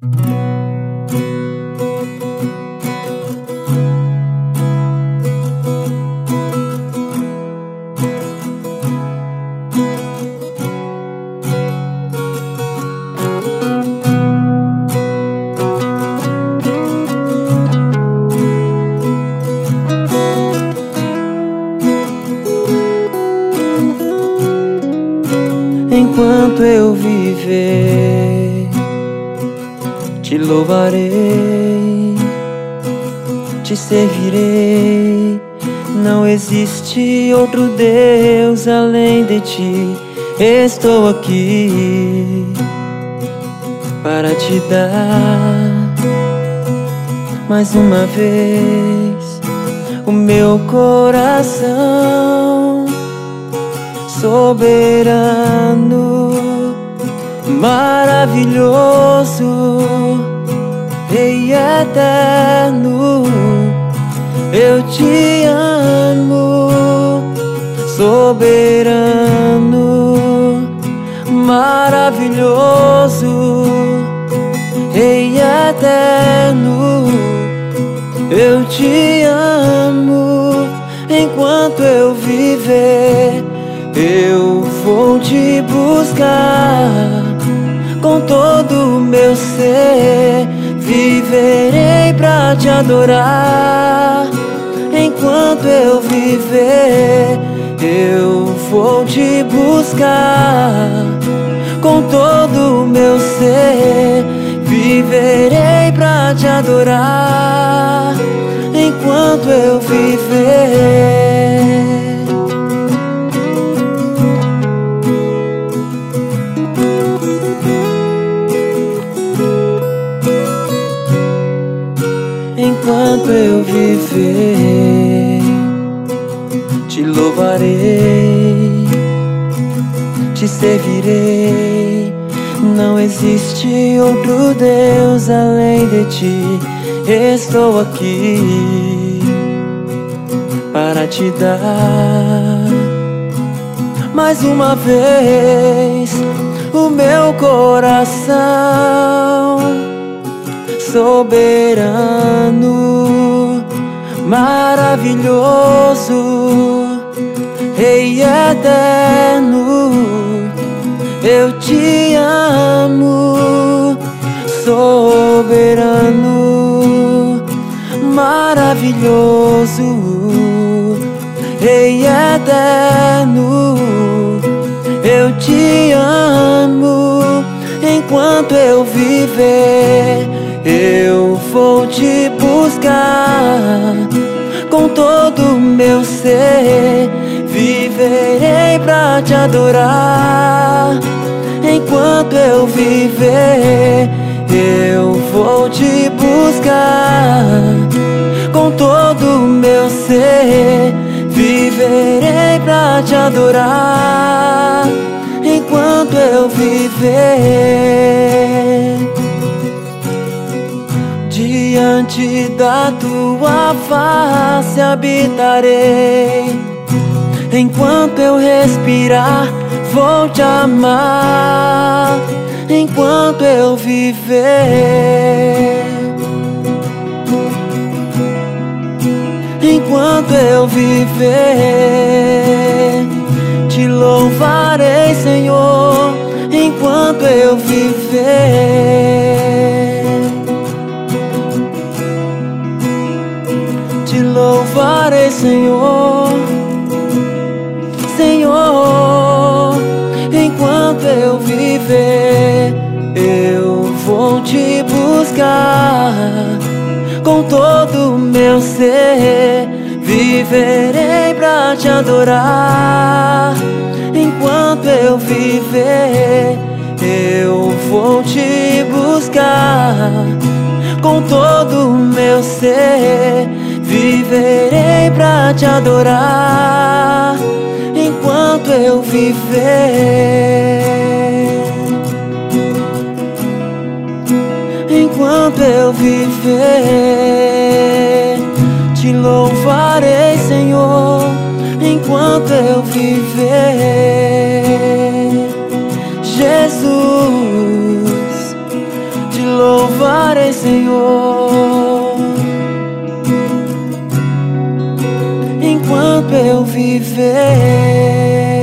Enquanto eu viver, te louvarei, te servirei. Não existe outro Deus além de ti. Estou aqui para te dar mais uma vez o meu coração. Soberano, maravilhoso, Rei eterno, eu te amo. Soberano, maravilhoso, Rei eterno, eu te amo. Enquanto eu viver, eu vou te buscar com todo o meu ser. Viverei pra te adorar. Enquanto eu viver, eu vou te buscar com todo o meu ser. Viverei pra te adorar. Enquanto eu viver. Enquanto eu viver, te louvarei, te servirei. Não existe outro Deus além de ti. Estou aqui para te dar mais uma vez o meu coração. Soberano, maravilhoso, Rei eterno, eu te amo. Soberano, maravilhoso, Rei eterno, eu te amo. Enquanto eu viver, eu vou te buscar com todo o meu ser. Viverei pra te adorar. Enquanto eu viver, eu vou te buscar com todo o meu ser. Viverei pra te adorar. Enquanto eu viver, diante da tua face habitarei. Enquanto eu respirar, vou te amar. Enquanto eu viver, enquanto eu viver, te louvarei, Senhor. Enquanto eu viver, te louvarei, Senhor. Senhor, enquanto eu viver, eu vou te buscar com todo o meu ser. Viverei pra te adorar. Enquanto eu viver, eu vou te buscar com todo o meu ser. Viverei pra te adorar. Enquanto eu viver, enquanto eu viver, te louvarei, Senhor. Enquanto eu viver, Jesus, te louvarei. Senhor, enquanto eu viver.